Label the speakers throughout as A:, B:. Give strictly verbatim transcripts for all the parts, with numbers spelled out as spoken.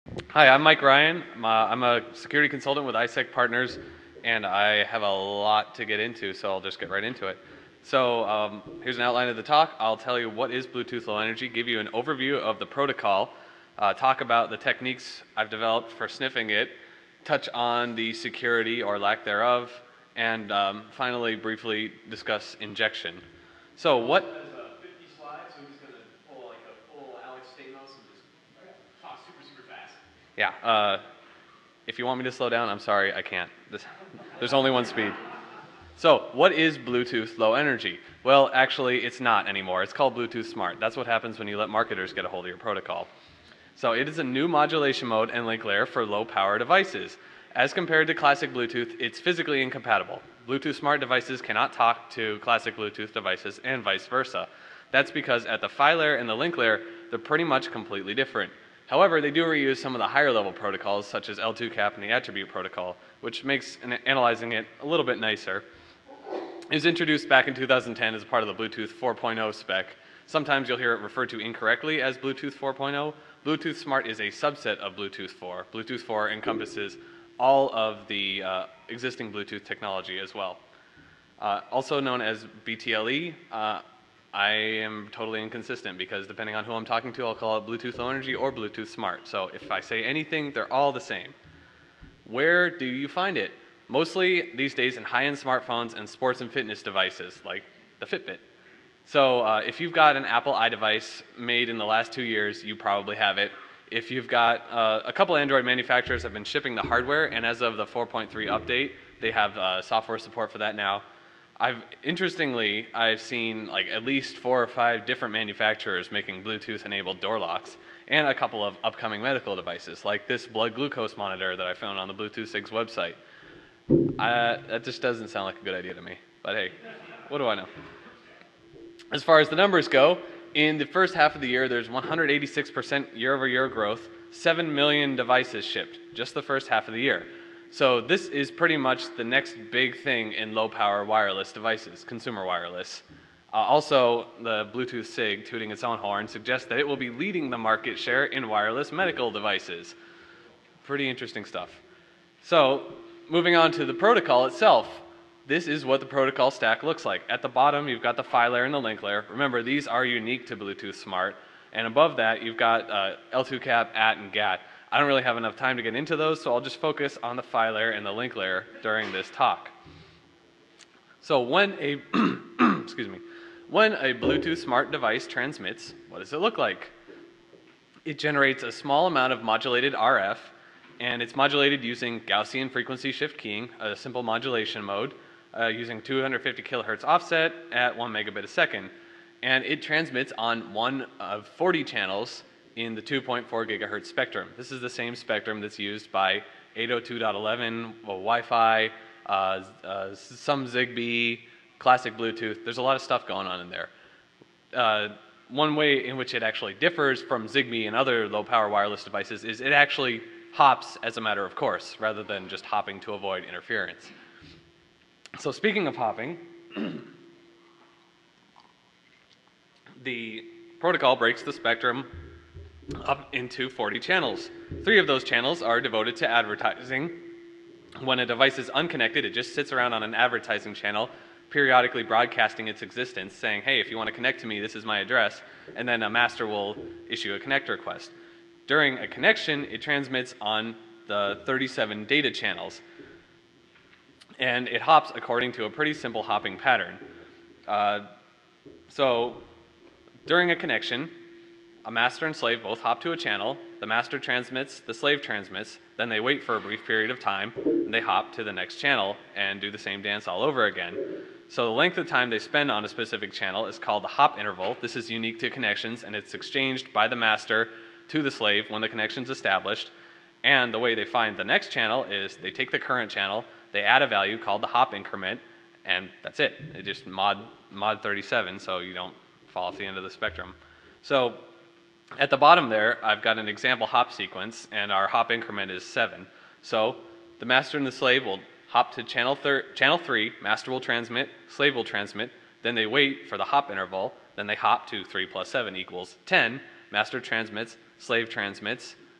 A: Hi, I'm Mike Ryan. I'm a, I'm a security consultant with ISEC Partners, and I have a lot to get into, so I'll just get right into it. So um, here's an outline of the talk. I'll tell you what is Bluetooth Low Energy, give you an overview of the protocol, uh, talk about the techniques I've developed for sniffing it, touch on the security or lack thereof, and um, finally briefly discuss injection. So what Yeah. Uh, if you want me to slow down, I'm sorry, I can't. This, there's only one speed. So, what is Bluetooth Low Energy? Well, actually, it's not anymore. It's called Bluetooth Smart. That's what happens when you let marketers get a hold of your protocol. So, it is a new modulation mode and link layer for low power devices. As compared to classic Bluetooth, it's physically incompatible. Bluetooth Smart devices cannot talk to classic Bluetooth devices and vice versa. That's because at the PHY layer and the link layer, they're pretty much completely different. However, they do reuse some of the higher level protocols such as L two cap and the attribute protocol, which makes an analyzing it a little bit nicer. It was introduced back in two thousand ten as part of the Bluetooth four point oh spec. Sometimes you'll hear it referred to incorrectly as Bluetooth four point oh. Bluetooth Smart is a subset of Bluetooth four. Bluetooth four encompasses all of the uh, existing Bluetooth technology as well. Uh, also known as B T L E, uh, I am totally inconsistent because depending on who I'm talking to, I'll call it Bluetooth Low Energy or Bluetooth Smart. So if I say anything, they're all the same. Where do you find it? Mostly these days in high-end smartphones and sports and fitness devices like the Fitbit. So uh, if you've got an Apple iDevice made in the last two years, you probably have it. If you've got uh, a couple Android manufacturers have been shipping the hardware, and as of the four point three update, they have uh, software support for that now. I've interestingly, I've seen like at least four or five different manufacturers making Bluetooth-enabled door locks, and a couple of upcoming medical devices, like this blood glucose monitor that I found on the Bluetooth SIG's website. Uh, that just doesn't sound like a good idea to me, but hey, what do I know? As far as the numbers go, in the first half of the year, there's one hundred eighty-six percent year-over-year growth, seven million devices shipped, just the first half of the year. So this is pretty much the next big thing in low-power wireless devices, consumer wireless. Uh, also, the Bluetooth SIG, tooting its own horn, suggests that it will be leading the market share in wireless medical devices. Pretty interesting stuff. So, moving on to the protocol itself. This is what the protocol stack looks like. At the bottom, you've got the PHY layer and the link layer. Remember, these are unique to Bluetooth Smart. And above that, you've got uh, L two cap, A T, and G A T. I don't really have enough time to get into those, so I'll just focus on the PHY layer and the link layer during this talk. So when a, excuse me, when a Bluetooth Smart device transmits, what does it look like? It generates a small amount of modulated R F, and it's modulated using Gaussian frequency shift keying, a simple modulation mode, uh, using two hundred fifty kilohertz offset at one megabit a second. And it transmits on one of forty channels in the two point four gigahertz spectrum. This is the same spectrum that's used by eight oh two dot eleven, well, Wi-Fi, uh, uh, some Zigbee, classic Bluetooth. There's a lot of stuff going on in there. Uh, one way in which it actually differs from Zigbee and other low-power wireless devices is it actually hops as a matter of course, rather than just hopping to avoid interference. So speaking of hopping, the protocol breaks the spectrum up into forty channels. Three of those channels are devoted to advertising. When a device is unconnected, it just sits around on an advertising channel, periodically broadcasting its existence, saying, hey, if you want to connect to me, this is my address, and then a master will issue a connect request. During a connection, it transmits on the thirty-seven data channels, and it hops according to a pretty simple hopping pattern. Uh, so during a connection, a master and slave both hop to a channel, the master transmits, the slave transmits, then they wait for a brief period of time, and they hop to the next channel and do the same dance all over again. So the length of time they spend on a specific channel is called the hop interval. This is unique to connections, and it's exchanged by the master to the slave when the connection's established. And the way they find the next channel is they take the current channel, they add a value called the hop increment, and that's it. They just mod, mod thirty-seven so you don't fall off the end of the spectrum. So at the bottom there, I've got an example hop sequence, and our hop increment is seven. So the master and the slave will hop to channel, thir channel three, master will transmit, slave will transmit, then they wait for the hop interval, then they hop to three plus seven equals ten, master transmits, slave transmits,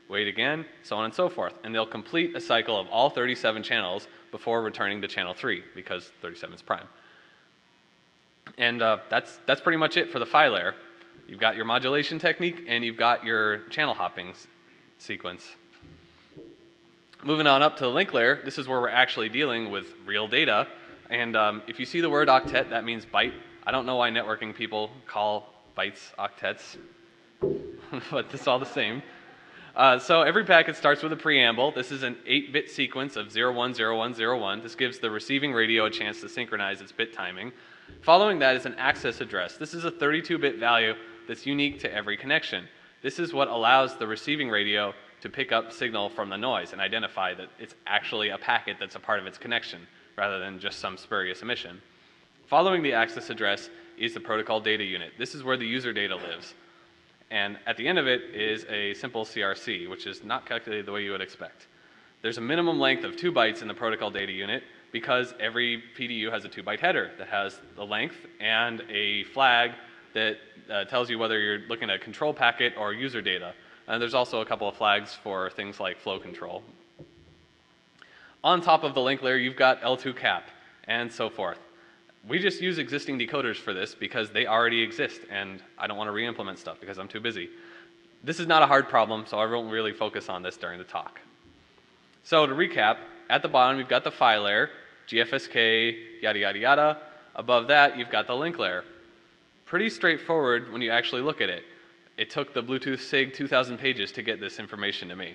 A: wait again, so on and so forth. And they'll complete a cycle of all thirty-seven channels before returning to channel three, because thirty-seven is prime. And uh, that's, that's pretty much it for the phi layer. You've got your modulation technique, and you've got your channel hopping sequence. Moving on up to the link layer, this is where we're actually dealing with real data. And um, if you see the word octet, that means byte. I don't know why networking people call bytes octets, but it's all the same. Uh, so every packet starts with a preamble. This is an eight bit sequence of zero one zero one zero one. This gives the receiving radio a chance to synchronize its bit timing. Following that is an access address. This is a thirty-two bit value that's unique to every connection. This is what allows the receiving radio to pick up signal from the noise and identify that it's actually a packet that's a part of its connection, rather than just some spurious emission. Following the access address is the protocol data unit. This is where the user data lives. And at the end of it is a simple C R C, which is not calculated the way you would expect. There's a minimum length of two bytes in the protocol data unit because every P D U has a two byte header that has the length and a flag that uh, tells you whether you're looking at a control packet or user data. And there's also a couple of flags for things like flow control. On top of the link layer, you've got L two cap and so forth. We just use existing decoders for this because they already exist, and I don't want to re-implement stuff because I'm too busy. This is not a hard problem, so I won't really focus on this during the talk. So to recap, at the bottom you've got the phi layer, G F S K, yada yada yada. Above that you've got the link layer. Pretty straightforward when you actually look at it. It took the Bluetooth SIG two thousand pages to get this information to me.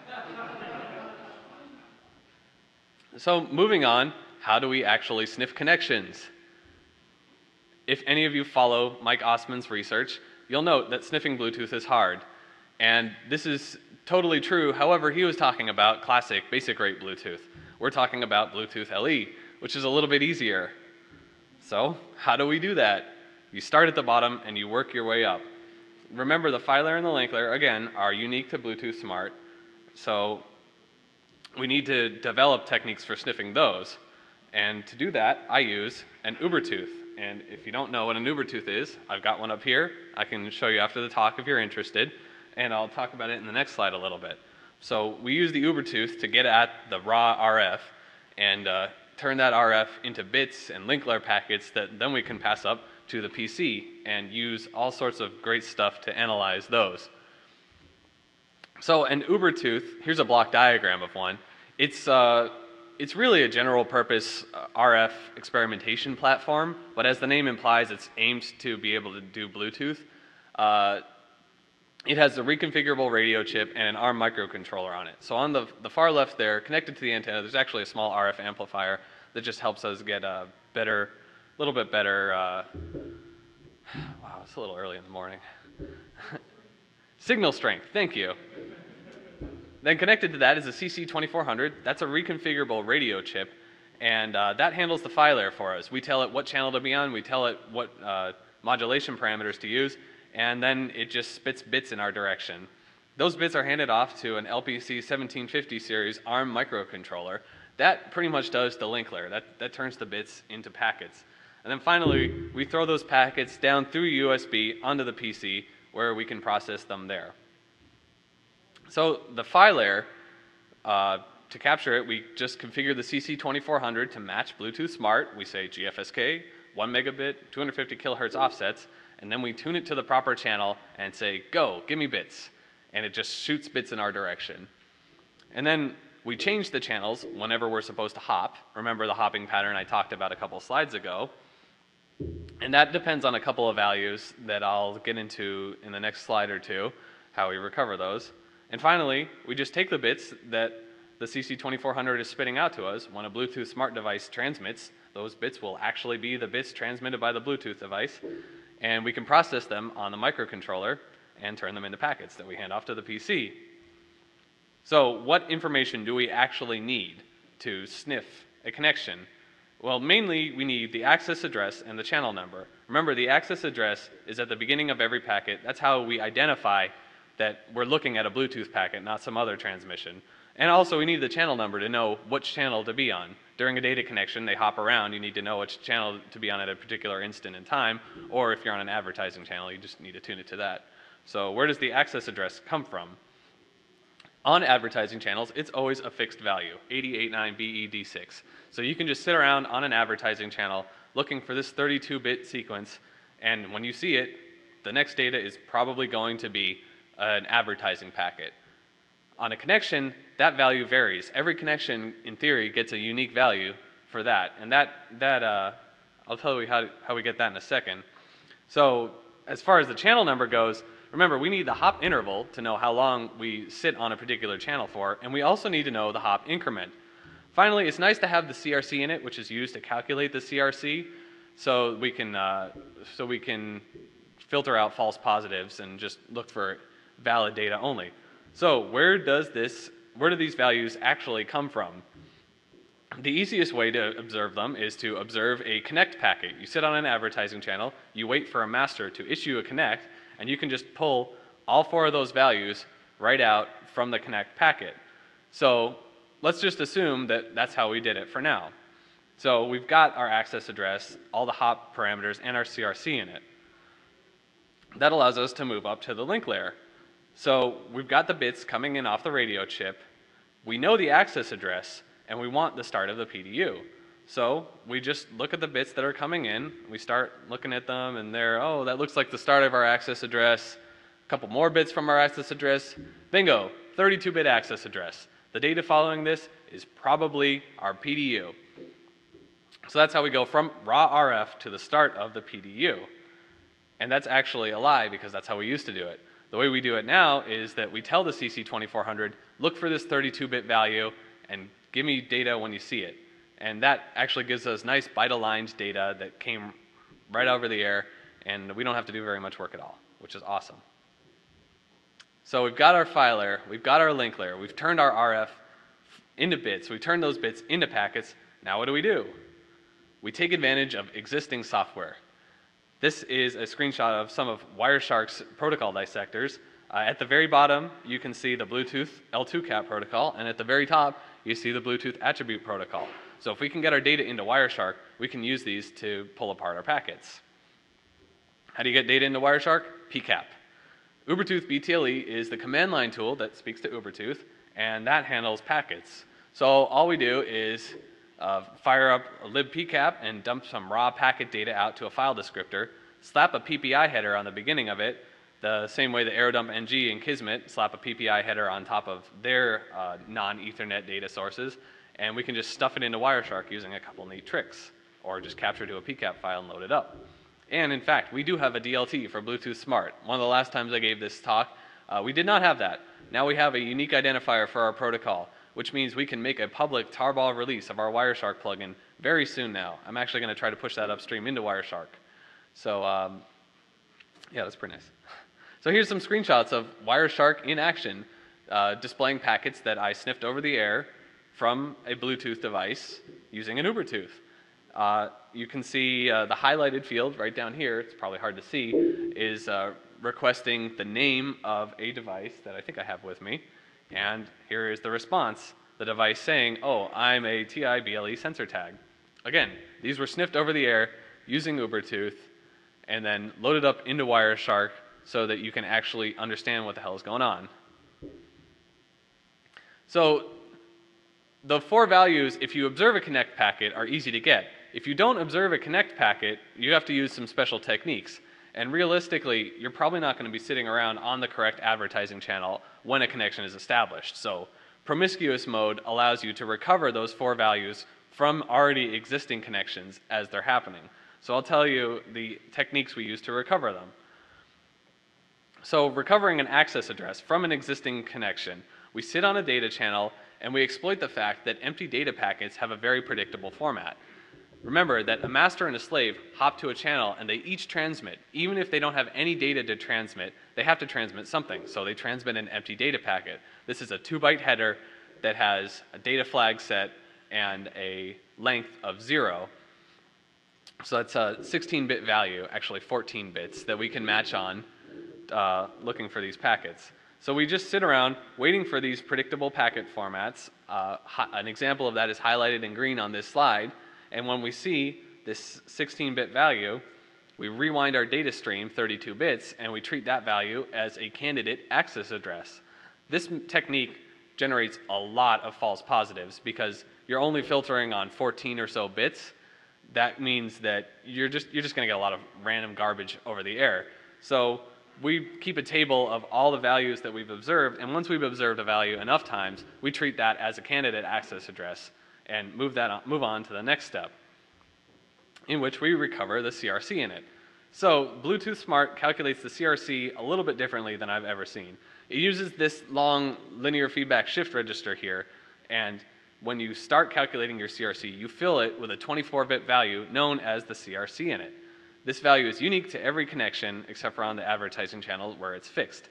A: So moving on, how do we actually sniff connections? If any of you follow Mike Osman's research, you'll note that sniffing Bluetooth is hard. And this is totally true. However, he was talking about classic basic rate Bluetooth. We're talking about Bluetooth L E, which is a little bit easier. So how do we do that? You start at the bottom and you work your way up. Remember, the phi layer and the link layer, again, are unique to Bluetooth Smart. So we need to develop techniques for sniffing those. And to do that, I use an Ubertooth. And if you don't know what an Ubertooth is, I've got one up here. I can show you after the talk if you're interested. And I'll talk about it in the next slide a little bit. So we use the Ubertooth to get at the raw R F and uh, turn that R F into bits and link layer packets that then we can pass up to the P C and use all sorts of great stuff to analyze those. So an Ubertooth, here's a block diagram of one. It's, uh, it's really a general purpose uh, R F experimentation platform, but as the name implies, it's aimed to be able to do Bluetooth. Uh, it has a reconfigurable radio chip and an ARM microcontroller on it. So on the, the far left there, connected to the antenna, there's actually a small R F amplifier that just helps us get a better, a little bit better, uh, wow, it's a little early in the morning. Signal strength, thank you. Then connected to that is a C C twenty-four hundred. That's a reconfigurable radio chip, and uh, that handles the phi layer for us. We tell it what channel to be on, we tell it what uh, modulation parameters to use, and then it just spits bits in our direction. Those bits are handed off to an L P C seventeen fifty series ARM microcontroller. That pretty much does the link layer. That, that turns the bits into packets. And then finally, we throw those packets down through U S B onto the P C where we can process them there. So the phi layer, uh, to capture it, we just configure the C C twenty-four hundred to match Bluetooth Smart. We say G F S K, one megabit, two hundred fifty kilohertz offsets, and then we tune it to the proper channel and say, go, give me bits. And it just shoots bits in our direction. And then we change the channels whenever we're supposed to hop. Remember the hopping pattern I talked about a couple slides ago. And that depends on a couple of values that I'll get into in the next slide or two, how we recover those. And finally, we just take the bits that the C C twenty-four hundred is spitting out to us. When a Bluetooth Smart device transmits, those bits will actually be the bits transmitted by the Bluetooth device, and we can process them on the microcontroller and turn them into packets that we hand off to the P C. So what information do we actually need to sniff a connection? Well, mainly we need the access address and the channel number. Remember, the access address is at the beginning of every packet. That's how we identify that we're looking at a Bluetooth packet, not some other transmission. And also we need the channel number to know which channel to be on. During a data connection, they hop around. You need to know which channel to be on at a particular instant in time, or if you're on an advertising channel, you just need to tune it to that. So where does the access address come from? On advertising channels, it's always a fixed value, eight oh eight nine B E D six. So you can just sit around on an advertising channel looking for this thirty-two bit sequence, and when you see it, the next data is probably going to be an advertising packet. On a connection, that value varies. Every connection, in theory, gets a unique value for that, and that, that uh, I'll tell you how, how we get that in a second. So as far as the channel number goes, remember, we need the hop interval to know how long we sit on a particular channel for, and we also need to know the hop increment. Finally, it's nice to have the C R C in it, which is used to calculate the C R C, so we can, uh, so we can filter out false positives and just look for valid data only. So where does this, where do these values actually come from? The easiest way to observe them is to observe a connect packet. You sit on an advertising channel, you wait for a master to issue a connect, and you can just pull all four of those values right out from the connect packet. So let's just assume that that's how we did it for now. So we've got our access address, all the hop parameters, and our C R C in it. That allows us to move up to the link layer. So we've got the bits coming in off the radio chip, we know the access address, and we want the start of the P D U. So we just look at the bits that are coming in, we start looking at them, and they're, oh, that looks like the start of our access address, a couple more bits from our access address, bingo, thirty-two bit access address. The data following this is probably our P D U. So that's how we go from raw R F to the start of the P D U. And that's actually a lie, because that's how we used to do it. The way we do it now is that we tell the C C twenty-four hundred, look for this thirty-two bit value and give me data when you see it. And that actually gives us nice byte-aligned data that came right over the air, and we don't have to do very much work at all, which is awesome. So we've got our file layer, we've got our link layer, we've turned our R F into bits, we've turned those bits into packets. Now what do we do? We take advantage of existing software. This is a screenshot of some of Wireshark's protocol dissectors. Uh, at the very bottom, you can see the Bluetooth L two cap protocol, and at the very top, you see the Bluetooth attribute protocol. So if we can get our data into Wireshark, we can use these to pull apart our packets. How do you get data into Wireshark? P cap. Ubertooth B T L E is the command line tool that speaks to Ubertooth, and that handles packets. So all we do is uh, fire up a libpcap and dump some raw packet data out to a file descriptor, slap a P P I header on the beginning of it, the same way that AeroDump N G and Kismet slap a P P I header on top of their uh, non-Ethernet data sources, and we can just stuff it into Wireshark using a couple neat tricks, or just capture to a P cap file and load it up. And in fact, we do have a D L T for Bluetooth Smart. One of the last times I gave this talk, uh, we did not have that. Now we have a unique identifier for our protocol, which means we can make a public tarball release of our Wireshark plugin very soon now. I'm actually going to try to push that upstream into Wireshark. So um, yeah, that's pretty nice. So here's some screenshots of Wireshark in action, uh, displaying packets that I sniffed over the air from a Bluetooth device using an Ubertooth. Uh, you can see uh, the highlighted field right down here, it's probably hard to see, is uh, requesting the name of a device that I think I have with me. And here is the response, the device saying, oh, I'm a T I B L E sensor tag. Again, these were sniffed over the air using Ubertooth and then loaded up into Wireshark so that you can actually understand what the hell is going on. So the four values, if you observe a connect packet, are easy to get. If you don't observe a connect packet, you have to use some special techniques. And realistically, you're probably not going to be sitting around on the correct advertising channel when a connection is established. So promiscuous mode allows you to recover those four values from already existing connections as they're happening. So I'll tell you the techniques we use to recover them. So recovering an access address from an existing connection, we sit on a data channel and we exploit the fact that empty data packets have a very predictable format. Remember that a master and a slave hop to a channel and they each transmit. Even if they don't have any data to transmit, they have to transmit something. So they transmit an empty data packet. This is a two byte header that has a data flag set and a length of zero. So that's a sixteen bit value, actually fourteen bits, that we can match on uh, looking for these packets. So we just sit around waiting for these predictable packet formats. Uh, an example of that is highlighted in green on this slide. And when we see this sixteen bit value, we rewind our data stream thirty-two bits and we treat that value as a candidate access address. This technique generates a lot of false positives because you're only filtering on fourteen or so bits. That means that you're just you're just going to get a lot of random garbage over the air. So we keep a table of all the values that we've observed, and once we've observed a value enough times, we treat that as a candidate access address and move that on, move on to the next step, in which we recover the C R C in it. So Bluetooth Smart calculates the C R C a little bit differently than I've ever seen. It uses this long linear feedback shift register here, and when you start calculating your C R C, you fill it with a twenty-four bit value known as the C R C in it. This value is unique to every connection except for on the advertising channel where it's fixed.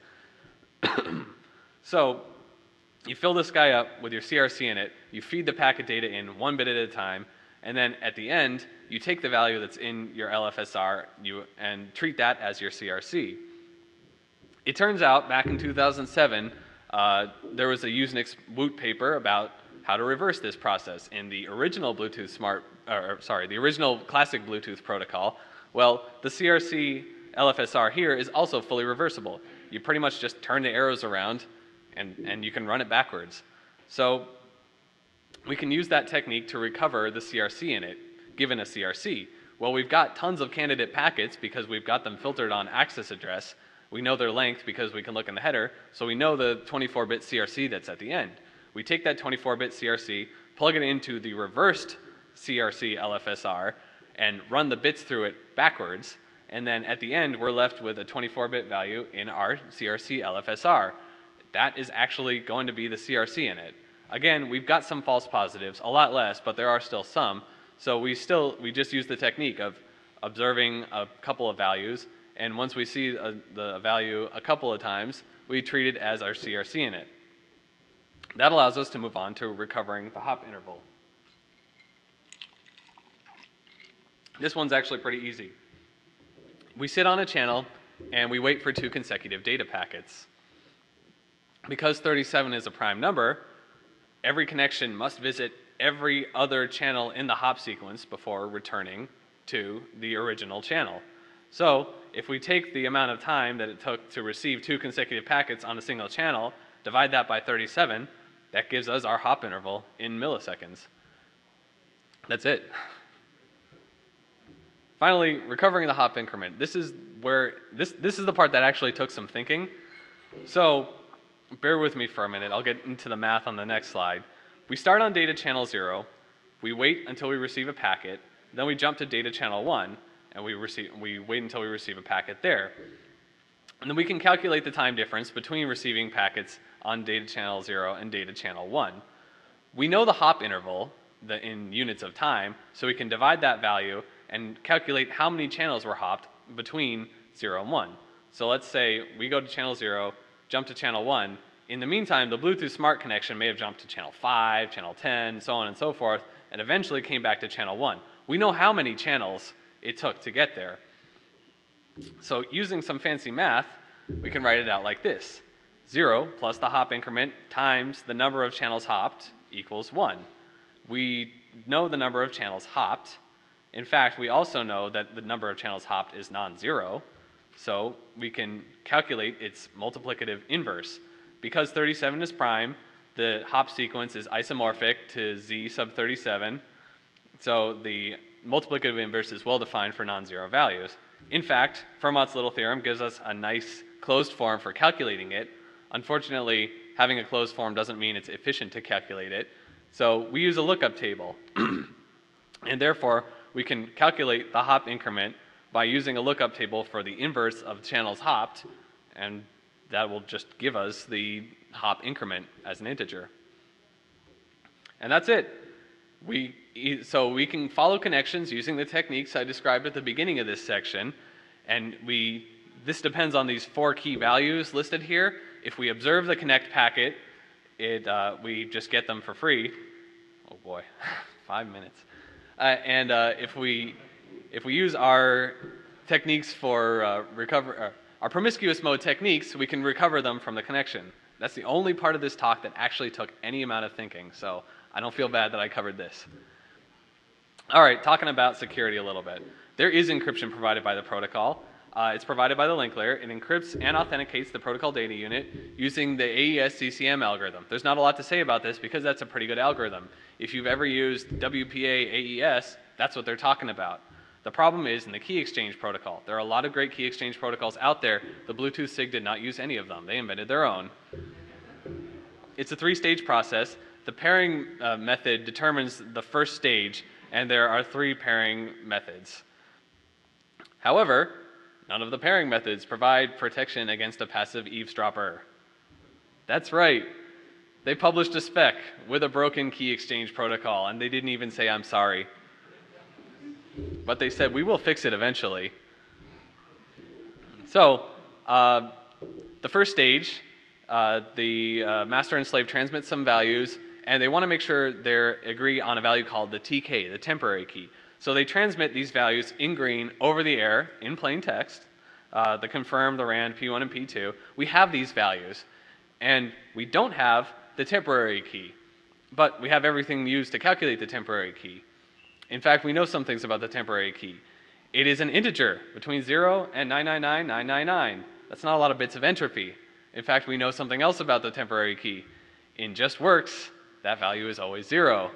A: So you fill this guy up with your C R C in it, you feed the packet data in one bit at a time, and then at the end, you take the value that's in your L F S R you, and treat that as your C R C. It turns out, back in two thousand seven, uh, there was a Usenix Woot paper about how to reverse this process in the original Bluetooth Smart, or sorry, the original classic Bluetooth protocol. Well, the C R C L F S R here is also fully reversible. You pretty much just turn the arrows around and, and you can run it backwards. So we can use that technique to recover the C R C in it, given a C R C. Well, we've got tons of candidate packets because we've got them filtered on access address. We know their length because we can look in the header, so we know the twenty-four bit C R C that's at the end. We take that twenty-four bit C R C, plug it into the reversed C R C L F S R, and run the bits through it backwards, and then at the end we're left with a twenty-four bit value in our C R C L F S R. That is actually going to be the C R C in it. Again, we've got some false positives, a lot less, but there are still some, so we still, we just use the technique of observing a couple of values, and once we see a, the value a couple of times, we treat it as our C R C in it. That allows us to move on to recovering the hop interval. This one's actually pretty easy. We sit on a channel and we wait for two consecutive data packets. Because thirty-seven is a prime number, every connection must visit every other channel in the hop sequence before returning to the original channel. So if we take the amount of time that it took to receive two consecutive packets on a single channel, divide that by thirty-seven, that gives us our hop interval in milliseconds. That's it. Finally, recovering the hop increment. This is where, this, this is the part that actually took some thinking. So bear with me for a minute. I'll get into the math on the next slide. We start on data channel zero, we wait until we receive a packet, then we jump to data channel one, and we, receive, we wait until we receive a packet there. And then we can calculate the time difference between receiving packets on data channel zero and data channel one. We know the hop interval the, in units of time, so we can divide that value and calculate how many channels were hopped between zero and one. So let's say we go to channel zero, jump to channel one. In the meantime, the Bluetooth Smart connection may have jumped to channel five, channel ten, so on and so forth, and eventually came back to channel one. We know how many channels it took to get there. So using some fancy math, we can write it out like this. zero plus the hop increment times the number of channels hopped equals one. We know the number of channels hopped. In fact, we also know that the number of channels hopped is non-zero, so we can calculate its multiplicative inverse. Because thirty-seven is prime, the hop sequence is isomorphic to z sub thirty-seven, so the multiplicative inverse is well defined for non-zero values. In fact, Fermat's little theorem gives us a nice closed form for calculating it. Unfortunately, having a closed form doesn't mean it's efficient to calculate it, so we use a lookup table. And therefore, we can calculate the hop increment by using a lookup table for the inverse of channels hopped, and that will just give us the hop increment as an integer. And that's it. We, so we can follow connections using the techniques I described at the beginning of this section, and we, this depends on these four key values listed here. If we observe the connect packet, it, uh, we just get them for free. Oh boy, five minutes. Uh, and uh, if we if we use our techniques for uh, recover uh, our promiscuous mode techniques, we can recover them from the connection. That's the only part of this talk that actually took any amount of thinking, so I don't feel bad that I covered this. All right, talking about security a little bit. There is encryption provided by the protocol. Uh, it's provided by the link layer. It encrypts and authenticates the protocol data unit using the A E S C C M algorithm. There's not a lot to say about this because that's a pretty good algorithm. If you've ever used W P A A E S, that's what they're talking about. The problem is in the key exchange protocol. There are a lot of great key exchange protocols out there. The Bluetooth SIG did not use any of them. They invented their own. It's a three-stage process. The pairing uh, method determines the first stage, and there are three pairing methods. However, none of the pairing methods provide protection against a passive eavesdropper. That's right. They published a spec with a broken key exchange protocol, and they didn't even say, I'm sorry. But they said, we will fix it eventually. So, uh, the first stage, uh, the uh, master and slave transmit some values, and they want to make sure they agree on a value called the T K, the temporary key. So they transmit these values in green over the air in plain text, uh, the confirm, the rand, P one, and P two. We have these values, and we don't have the temporary key, but we have everything used to calculate the temporary key. In fact, we know some things about the temporary key. It is an integer between zero and nine nine nine nine nine nine. That's not a lot of bits of entropy. In fact, we know something else about the temporary key. In JustWorks, that value is always zero.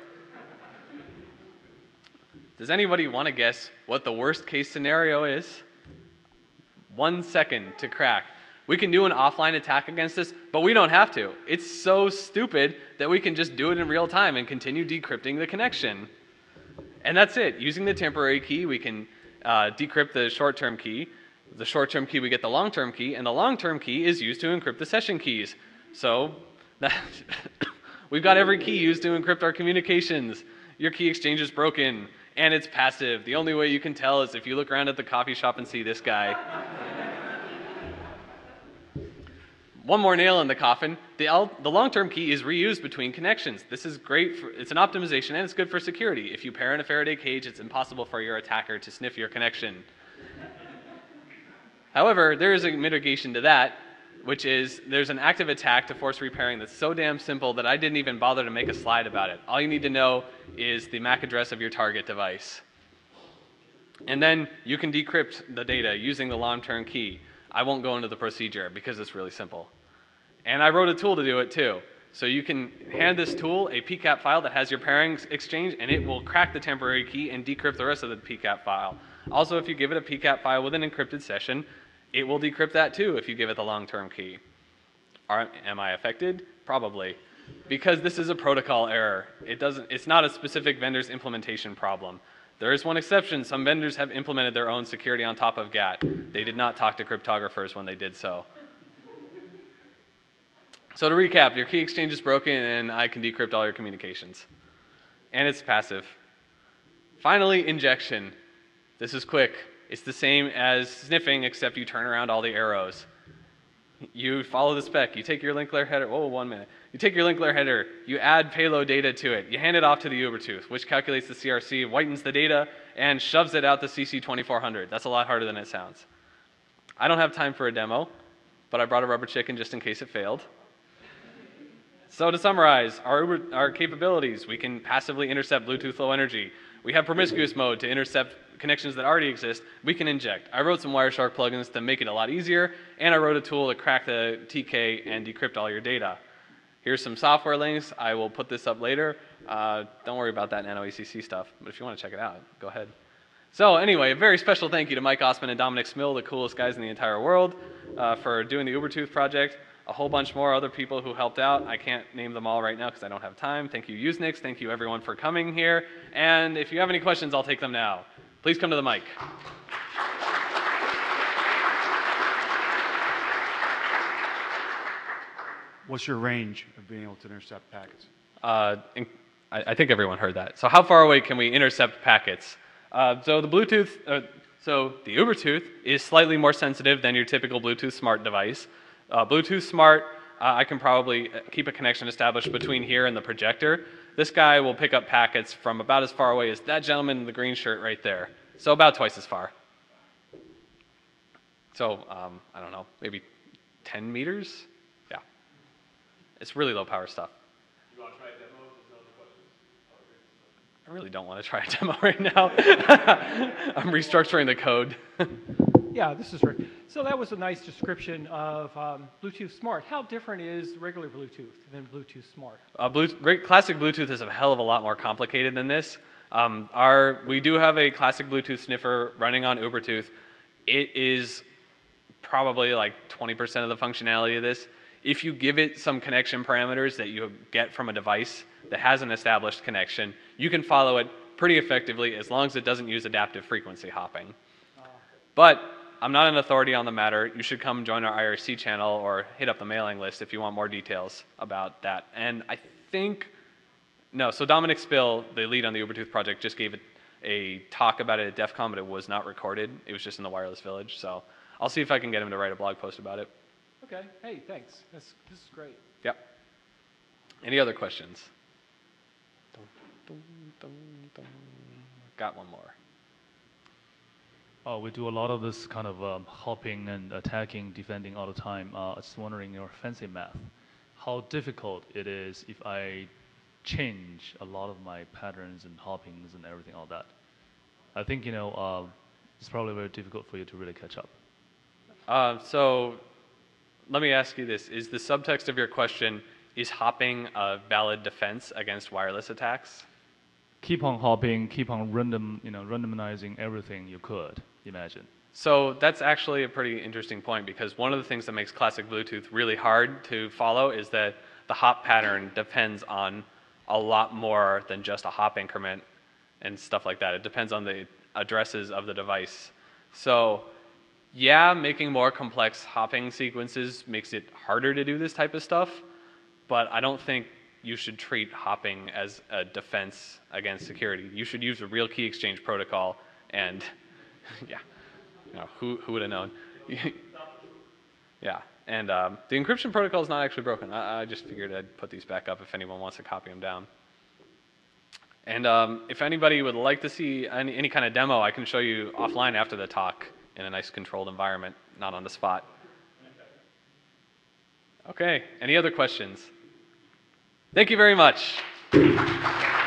A: Does anybody want to guess what the worst case scenario is? One second to crack. We can do an offline attack against this, but we don't have to. It's so stupid that we can just do it in real time and continue decrypting the connection. And that's it. Using the temporary key, we can uh, decrypt the short-term key. The short-term key, we get the long-term key, and the long-term key is used to encrypt the session keys. So that we've got every key used to encrypt our communications. Your key exchange is broken, and it's passive. The only way you can tell is if you look around at the coffee shop and see this guy. One more nail in the coffin. The, the long-term key is reused between connections. This is great. For, it's an optimization, and it's good for security. If you pair in a Faraday cage, it's impossible for your attacker to sniff your connection. However, there is a mitigation to that, which is there's an active attack to force repairing that's so damn simple that I didn't even bother to make a slide about it. All you need to know is the M A C address of your target device. And then you can decrypt the data using the long-term key. I won't go into the procedure because it's really simple. And I wrote a tool to do it too. So you can hand this tool a P CAP file that has your pairings exchange, and it will crack the temporary key and decrypt the rest of the P CAP file. Also, if you give it a P CAP file with an encrypted session, it will decrypt that too if you give it the long-term key. Are, am I affected? Probably. Because this is a protocol error. It doesn't, it's not a specific vendor's implementation problem. There is one exception. Some vendors have implemented their own security on top of G A T. They did not talk to cryptographers when they did so. So to recap, your key exchange is broken and I can decrypt all your communications. And it's passive. Finally, injection. This is quick. It's the same as sniffing, except you turn around all the arrows. You follow the spec. You take your link layer header. Oh, one minute. You take your link layer header. You add payload data to it. You hand it off to the Ubertooth, which calculates the C R C, whitens the data, and shoves it out the C C twenty-four hundred. That's a lot harder than it sounds. I don't have time for a demo, but I brought a rubber chicken just in case it failed. So to summarize, our, Uber, our capabilities, we can passively intercept Bluetooth Low Energy. We have promiscuous mode to intercept connections that already exist. We can inject. I wrote some Wireshark plugins to make it a lot easier, and I wrote a tool to crack the T K and decrypt all your data. Here's some software links. I will put this up later. Uh, don't worry about that Nano E C C stuff, but if you want to check it out, go ahead. So anyway, a very special thank you to Mike Osman and Dominic Smill, the coolest guys in the entire world, uh, for doing the Ubertooth project. A whole bunch more other people who helped out. I can't name them all right now because I don't have time. Thank you, Usenix. Thank you, everyone, for coming here. And if you have any questions, I'll take them now. Please come to the mic.
B: What's your range of being able to intercept packets?
A: Uh, in, I, I think everyone heard that. So how far away can we intercept packets? Uh, so the Bluetooth, uh, so the Ubertooth is slightly more sensitive than your typical Bluetooth Smart device. Uh, Bluetooth Smart, uh, I can probably keep a connection established between here and the projector. This guy will pick up packets from about as far away as that gentleman in the green shirt right there. So about twice as far. So, um, I don't know, maybe ten meters? Yeah. It's really low power stuff.
C: You want to try a demo? There's no other questions?
A: I really don't want to try a demo right now. I'm restructuring the code.
D: Yeah, this is Rick. So that was a nice description of um, Bluetooth Smart. How different is regular Bluetooth than Bluetooth Smart?
A: Uh, Blue, great, classic Bluetooth is a hell of a lot more complicated than this. Um, our, we do have a classic Bluetooth sniffer running on Ubertooth. It is probably like twenty percent of the functionality of this. If you give it some connection parameters that you get from a device that has an established connection, you can follow it pretty effectively as long as it doesn't use adaptive frequency hopping. But I'm not an authority on the matter. You should come join our I R C channel or hit up the mailing list if you want more details about that. And I think, no, so Dominic Spill, the lead on the Ubertooth project, just gave it a talk about it at DEF CON, but it was not recorded. It was just in the Wireless Village. So I'll see if I can get him to write a blog post about it.
D: Okay. Hey, thanks. That's, this is great.
A: Yep. Any other questions? Got one more.
E: Oh, we do a lot of this kind of um, hopping and attacking, defending all the time. Uh, I was wondering your fancy math, how difficult it is if I change a lot of my patterns and hoppings and everything, all that. I think, you know, uh, it's probably very difficult for you to really catch up.
A: Uh, so let me ask you this. Is the subtext of your question, is hopping a valid defense against wireless attacks?
E: Keep on hopping, keep on random, you know, randomizing everything you could imagine.
A: So that's actually a pretty interesting point, because one of the things that makes classic Bluetooth really hard to follow is that the hop pattern depends on a lot more than just a hop increment and stuff like that. It depends on the addresses of the device. So yeah, making more complex hopping sequences makes it harder to do this type of stuff, but I don't think you should treat hopping as a defense against security. You should use a real key exchange protocol, and yeah, you know, who, who would have known? Yeah, and um, the encryption protocol is not actually broken. I, I just figured I'd put these back up if anyone wants to copy them down. And um, if anybody would like to see any, any kind of demo, I can show you offline after the talk in a nice controlled environment, not on the spot. Okay, any other questions? Thank you very much.